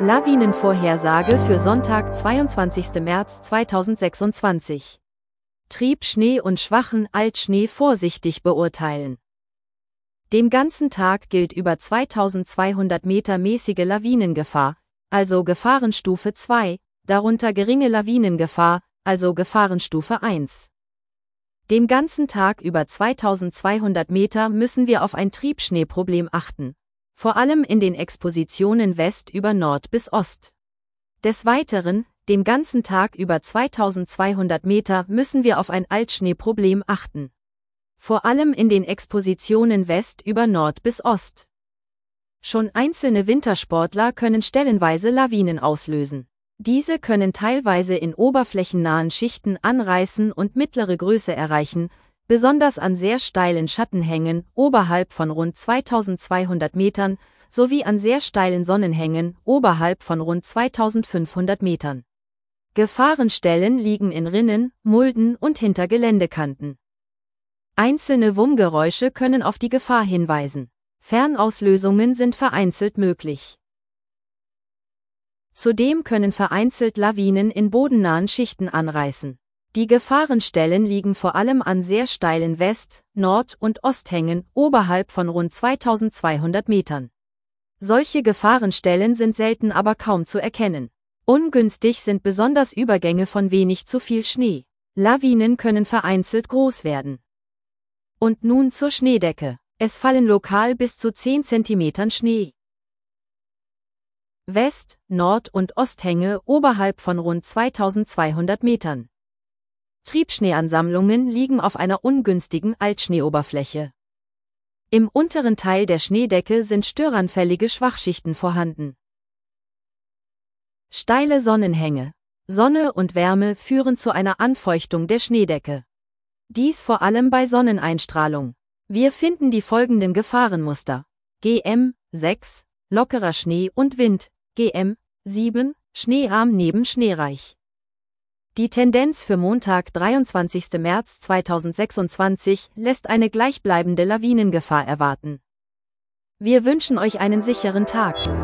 Lawinenvorhersage für Sonntag, 22. März 2026. Triebschnee und schwachen Altschnee vorsichtig beurteilen. Den ganzen Tag gilt über 2200 Meter mäßige Lawinengefahr, also Gefahrenstufe 2, darunter geringe Lawinengefahr, also Gefahrenstufe 1. Den ganzen Tag über 2200 Meter müssen wir auf ein Triebschneeproblem achten, vor allem in den Expositionen West über Nord bis Ost. Des Weiteren, den ganzen Tag über 2200 Meter müssen wir auf ein Altschneeproblem achten. Vor allem in den Expositionen West über Nord bis Ost. Schon einzelne Wintersportler können stellenweise Lawinen auslösen. Diese können teilweise in oberflächennahen Schichten anreißen und mittlere Größe erreichen, besonders an sehr steilen Schattenhängen oberhalb von rund 2200 Metern sowie an sehr steilen Sonnenhängen oberhalb von rund 2500 Metern. Gefahrenstellen liegen in Rinnen, Mulden und hinter Geländekanten. Einzelne Wummgeräusche können auf die Gefahr hinweisen. Fernauslösungen sind vereinzelt möglich. Zudem können vereinzelt Lawinen in bodennahen Schichten anreißen. Die Gefahrenstellen liegen vor allem an sehr steilen West-, Nord- und Osthängen oberhalb von rund 2200 Metern. Solche Gefahrenstellen sind selten aber kaum zu erkennen. Ungünstig sind besonders Übergänge von wenig zu viel Schnee. Lawinen können vereinzelt groß werden. Und nun zur Schneedecke. Es fallen lokal bis zu 10 cm Schnee. West-, Nord- und Osthänge oberhalb von rund 2200 Metern. Triebschneeansammlungen liegen auf einer ungünstigen Altschneeoberfläche. Im unteren Teil der Schneedecke sind störanfällige Schwachschichten vorhanden. Steile Sonnenhänge. Sonne und Wärme führen zu einer Anfeuchtung der Schneedecke. Dies vor allem bei Sonneneinstrahlung. Wir finden die folgenden Gefahrenmuster. GM 6, lockerer Schnee und Wind. GM 7, schneearm neben schneereich. Die Tendenz für Montag, 23. März 2026, lässt eine gleichbleibende Lawinengefahr erwarten. Wir wünschen euch einen sicheren Tag.